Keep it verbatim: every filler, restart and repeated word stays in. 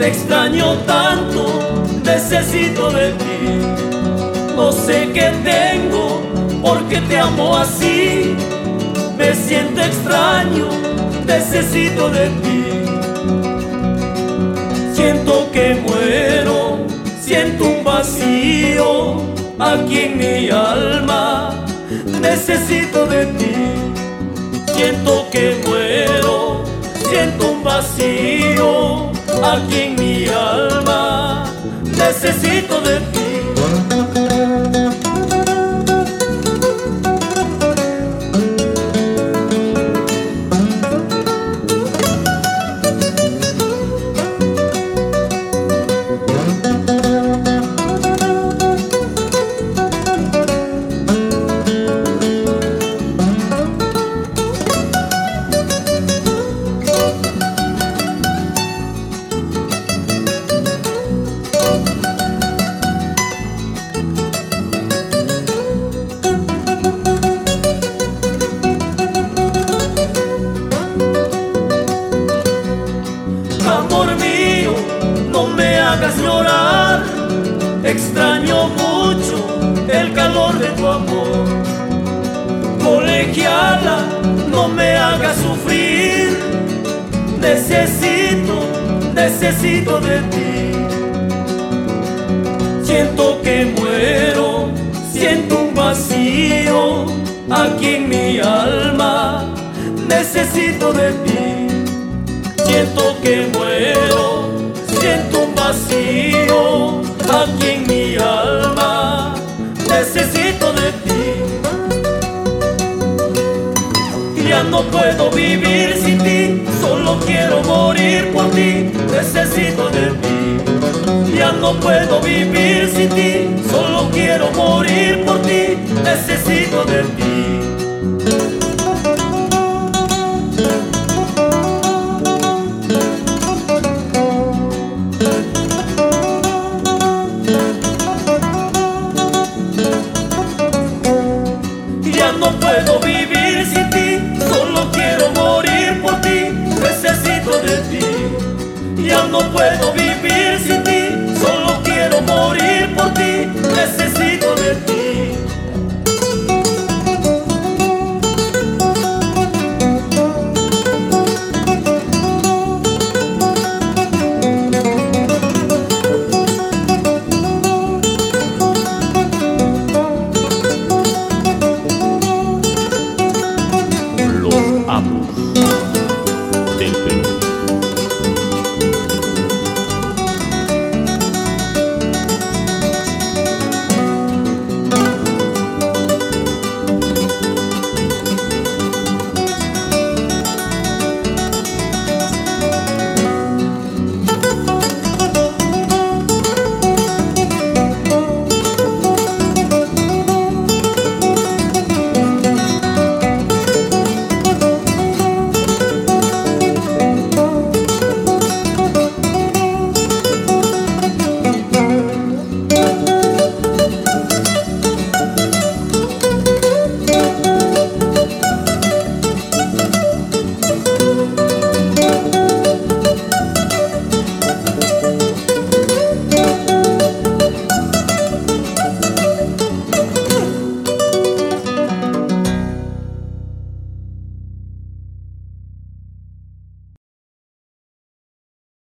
extraño tanto, necesito de ti. No sé qué tengo, porque te amo así. Me siento extraño, necesito de ti. Siento que muero, siento un vacío aquí en mi alma. Necesito de ti. Siento que muero, siento un vacío aquí en mi alma. Necesito de ti. Amor mío, no me hagas llorar. Extraño mucho el calor de tu amor. Colegiala, no me hagas sufrir. Necesito, necesito de ti. Siento que muero, siento un vacío aquí en mi alma. Necesito de ti. Siento que muero, siento un vacío aquí en mi alma. Necesito de ti. Ya no puedo vivir sin ti, solo quiero morir por ti. Necesito de ti. Ya no puedo vivir sin ti, solo quiero morir por ti. Necesito de ti. Ya no puedo vivir sin ti, solo quiero morir por ti. Necesito de ti. Ya no puedo vivir sin ti.